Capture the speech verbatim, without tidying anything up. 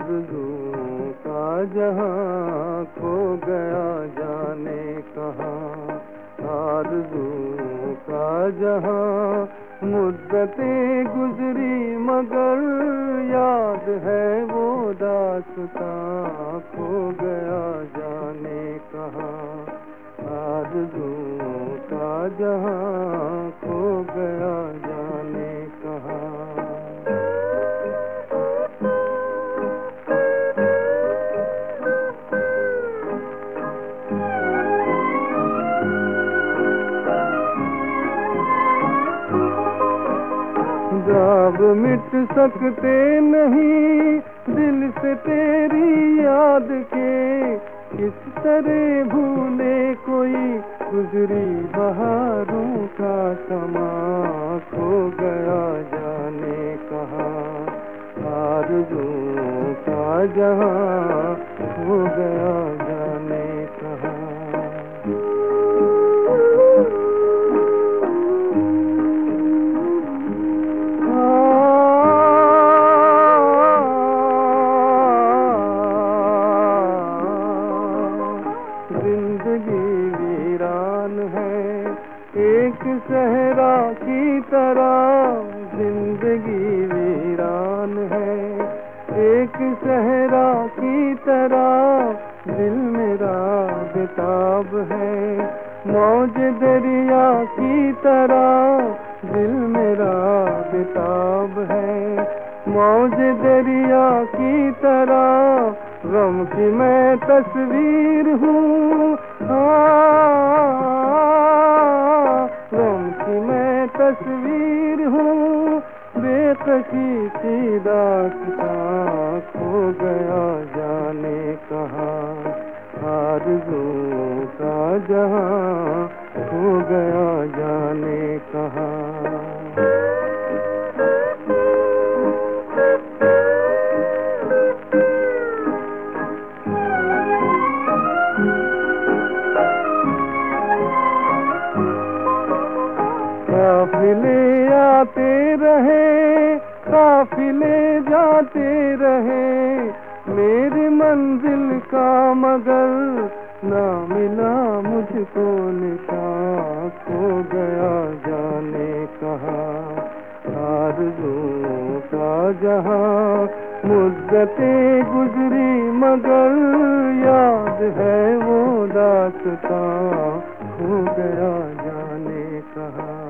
आरज़ू का जहां खो गया जाने कहाँ। आरज़ू का जहां मुद्दतें गुजरी मगर याद है वो दास्तां खो गया जाने कहाँ। आरज़ू का जहां खो गया जाने कहाँ। ख्वाब मिट सकते नहीं दिल से तेरी याद के, किस तरह भूले कोई गुजरी बहारों का समा खो गया जाने कहाँ। आरज़ू का जहां खो गया जाने कहाँ। जिंदगी वीरान है एक सहरा की तरह, जिंदगी वीरान है एक सहरा की तरह, दिल मेरा बेताब है मौज दरिया की तरह, दिल मेरा बेताब है मौज दरिया की तरह। गम की मैं तस्वीर हूँ, गम की मैं तस्वीर हूँ, बेकसी की दास्तां खो गया जाने कहाँ। आरज़ू का जहां खो गया जाने कहाँ। काफिले आते रहे काफिले जाते रहे, मेरी मंजिल का मगर ना मिला मुझको निशान खो गया जाने कहाँ। आरज़ू का जहां मुद्दतें गुजरी मगर याद है वो दास्तां खो गया जाने कहाँ।